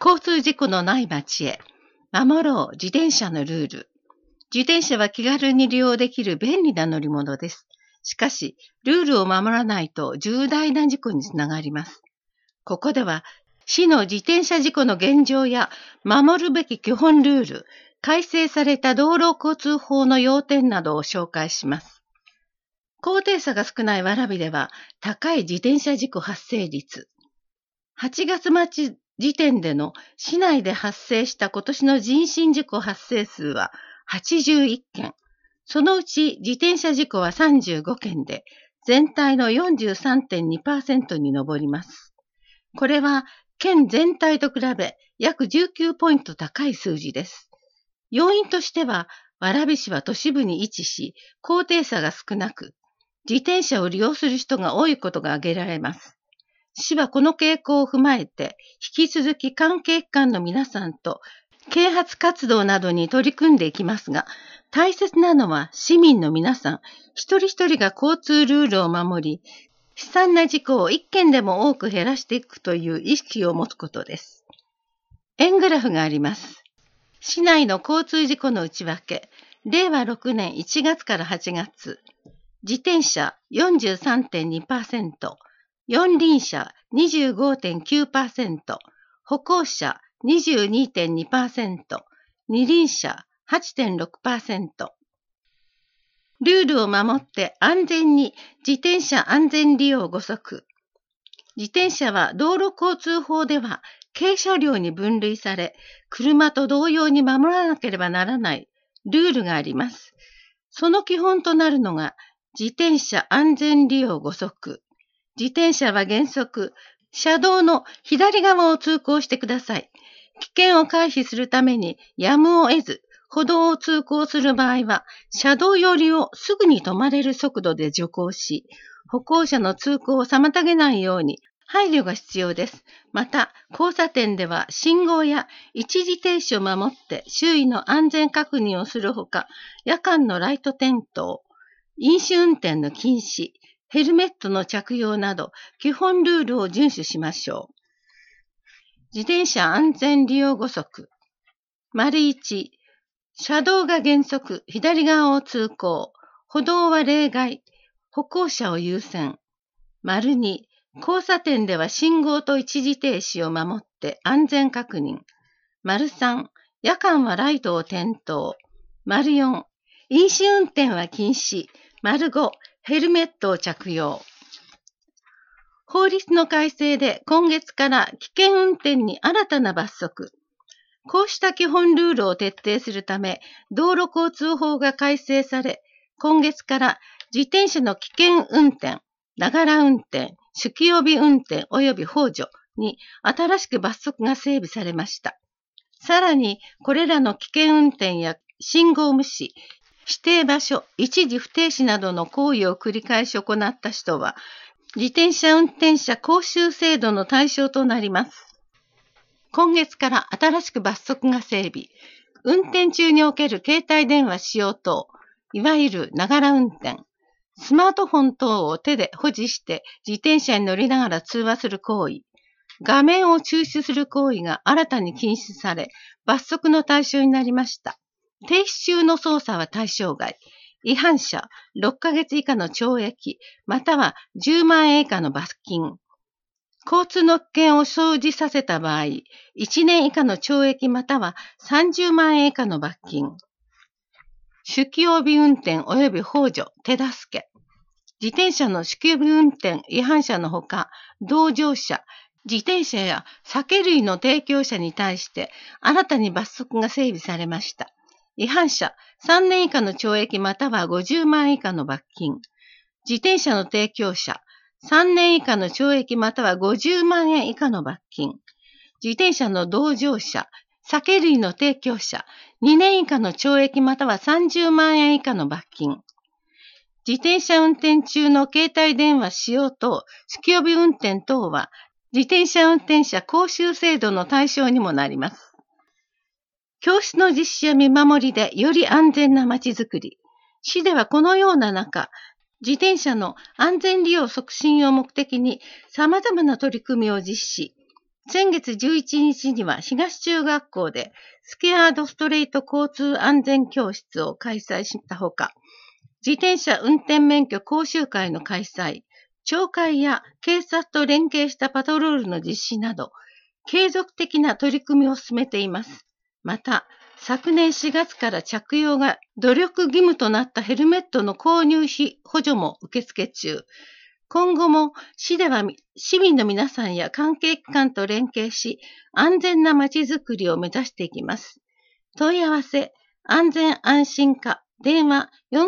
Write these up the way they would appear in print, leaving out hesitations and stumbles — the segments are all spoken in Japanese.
交通事故のない街へ。守ろう自転車のルール。自転車は気軽に利用できる便利な乗り物です。しかし、ルールを守らないと重大な事故につながります。ここでは、市の自転車事故の現状や守るべき基本ルール、改正された道路交通法の要点などを紹介します。高低差が少ない蕨では高い自転車事故発生率。8月末時点での市内で発生した今年の人身事故発生数は81件。そのうち自転車事故は35件で、全体の 43.2% に上ります。これは県全体と比べ約19ポイント高い数字です。要因としては、蕨市は都市部に位置し、高低差が少なく、自転車を利用する人が多いことが挙げられます。市はこの傾向を踏まえて、引き続き関係機関の皆さんと啓発活動などに取り組んでいきますが、大切なのは市民の皆さん、一人一人が交通ルールを守り、悲惨な事故を一件でも多く減らしていくという意識を持つことです。円グラフがあります。市内の交通事故の内訳、令和6年1月から8月、自転車 43.2%、四輪車 25.9%、歩行者 22.2%、二輪車 8.6%。ルールを守って安全に自転車安全利用5則。自転車は道路交通法では軽車両に分類され、車と同様に守らなければならないルールがあります。その基本となるのが自転車安全利用5則。自転車は原則、車道の左側を通行してください。危険を回避するためにやむを得ず、歩道を通行する場合は、車道寄りをすぐに止まれる速度で徐行し、歩行者の通行を妨げないように配慮が必要です。また、交差点では信号や一時停止を守って周囲の安全確認をするほか、夜間のライト点灯、飲酒運転の禁止、ヘルメットの着用など基本ルールを遵守しましょう。自転車安全利用5則。1、車道が原則、左側を通行、歩道は例外、歩行者を優先。2、交差点では信号と一時停止を守って安全確認。3、夜間はライトを点灯。4、飲酒運転は禁止。5、ヘルメットを着用。法律の改正で今月から危険運転に新たな罰則。こうした基本ルールを徹底するため、道路交通法が改正され、今月から自転車の危険運転、ながら運転、酒気帯び運転及び幇助に新しく罰則が整備されました。さらに、これらの危険運転や信号無視、指定場所、一時不停止などの行為を繰り返し行った人は、自転車運転者講習制度の対象となります。今月から新しく罰則が整備。運転中における携帯電話使用等、いわゆるながら運転。スマートフォン等を手で保持して自転車に乗りながら通話する行為。画面を注視する行為が新たに禁止され、罰則の対象になりました。停止中の操作は対象外。違反者6ヶ月以下の懲役、または10万円以下の罰金。交通の危険を生じさせた場合、1年以下の懲役または30万円以下の罰金。酒気帯び運転及び幇助、手助け。自転車の酒気帯び運転違反者のほか、同乗者、自転車や酒類の提供者に対して新たに罰則が整備されました。違反者3年以下の懲役または50万円以下の罰金。自転車の提供者3年以下の懲役または50万円以下の罰金。自転車の同乗者、酒類の提供者2年以下の懲役または30万円以下の罰金。自転車運転中の携帯電話使用等、酒気帯び運転等は自転車運転者講習制度の対象にもなります。教室の実施や見守りでより安全なまちづくり。市ではこのような中、自転車の安全利用促進を目的に様々な取り組みを実施。 先月11日には東中学校でスケアードストレート交通安全教室を開催したほか、自転車運転免許講習会の開催、町会や警察と連携したパトロールの実施など、継続的な取り組みを進めています。また、昨年4月から着用が努力義務となったヘルメットの購入費補助も受付中。今後も市では市民の皆さんや関係機関と連携し、安全なまちづくりを目指していきます。問い合わせ、安全安心課、電話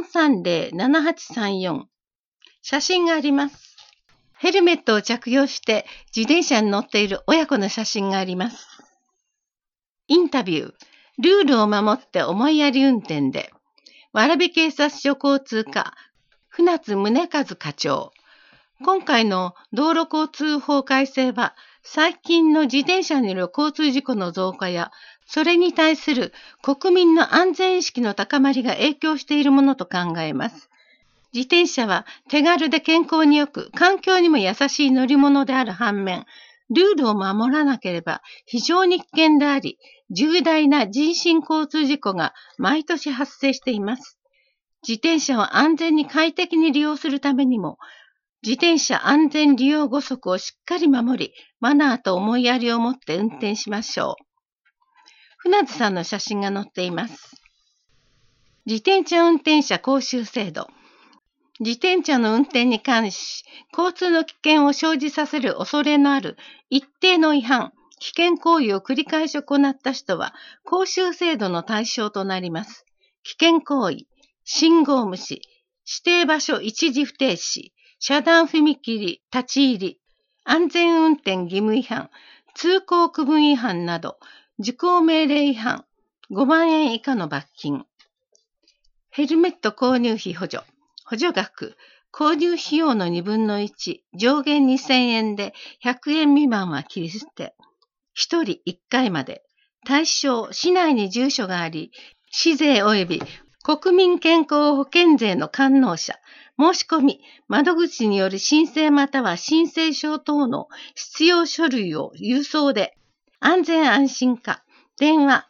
430-7834。写真があります。ヘルメットを着用して自転車に乗っている親子の写真があります。インタビュー。ルールを守って思いやり運転で。蕨警察署交通課、船津宗和課長。今回の道路交通法改正は、最近の自転車による交通事故の増加や、それに対する国民の安全意識の高まりが影響しているものと考えます。自転車は手軽で健康に良く、環境にも優しい乗り物である反面、ルールを守らなければ非常に危険であり、重大な人身交通事故が毎年発生しています。自転車を安全に快適に利用するためにも、自転車安全利用規則をしっかり守り、マナーと思いやりを持って運転しましょう。船津さんの写真が載っています。自転車運転者講習制度。自転車の運転に関し、交通の危険を生じさせる恐れのある一定の違反、危険行為を繰り返し行った人は、講習制度の対象となります。危険行為、信号無視、指定場所一時不停止、遮断踏切立ち入り、安全運転義務違反、通行区分違反など、受行命令違反、5万円以下の罰金。ヘルメット購入費補助。補助額、購入費用の1/2、上限2000円で100円未満は切り捨て。1人1回まで。対象、市内に住所があり、市税及び国民健康保険税の完納者。申し込み、窓口による申請または申請書等の必要書類を郵送で。安全安心課。電話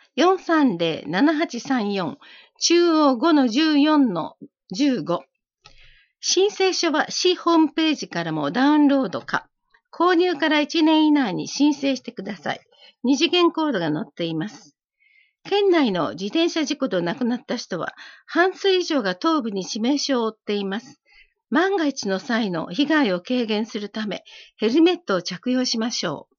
430-7834。中央 5-14-15。申請書は市ホームページからもダウンロードか、購入から1年以内に申請してください。2次元コードが載っています。県内の自転車事故で亡くなった人は、半数以上が頭部に致命傷を負っています。万が一の際の被害を軽減するため、ヘルメットを着用しましょう。